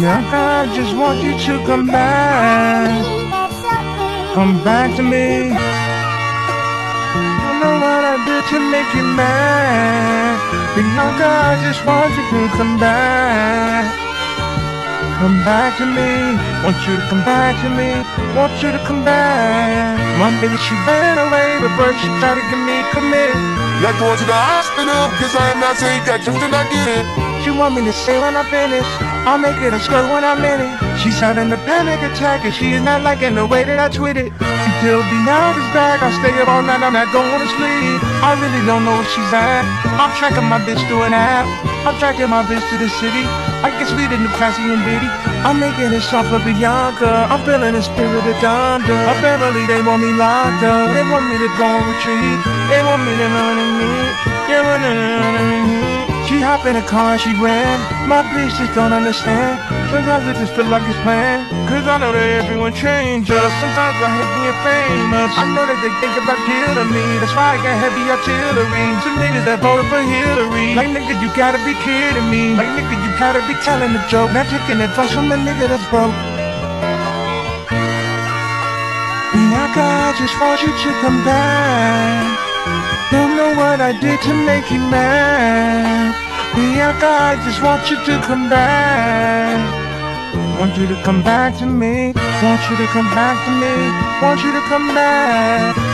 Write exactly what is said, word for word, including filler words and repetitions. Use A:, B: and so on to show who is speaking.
A: Bianca, I just want you to come back. Come back to me. Don't know what I did to make you mad. Bianca, I just want you to come back. Come back to me. Want you to come back to me. Want you to come back. My baby, she ran away, but first she tried to get me committed.
B: Like going to the hospital, cause I am not saying that just did not get it.
A: She want me to say when I finish, I'll make it a skirt when I'm in it. She's having a panic attack and she is not liking the way that I tweet it. Until Bianca's back, I'll stay up all night, I'm not going to sleep. I really don't know where she's at. I'm tracking my bitch through an app. I'm tracking my bitch to the city. I guess we the new Cassie and Diddy. I'm making it soft for Bianca. I'm feeling the spirit of thunder. Apparently they want me locked up. They want me to go and retreat. They want me to run and me. Yeah, run and run and me. She hopped in the car and she ran. My bitch just don't understand. Sometimes I just feel like it's planned. Cause I know that everyone changes. Sometimes I hate being famous. I know that they think about killing me. That's why I got heavy artillery. Some niggas that voted for Hillary. Like nigga, you gotta be kidding me. Like nigga, you gotta be telling a joke. Not taking advice from a nigga that's broke. Bianca, I just want you to come back. Don't know what I did to make you mad. Bianca, I just want you to come back. Want you to come back to me. Want you to come back to me. Want you to come back.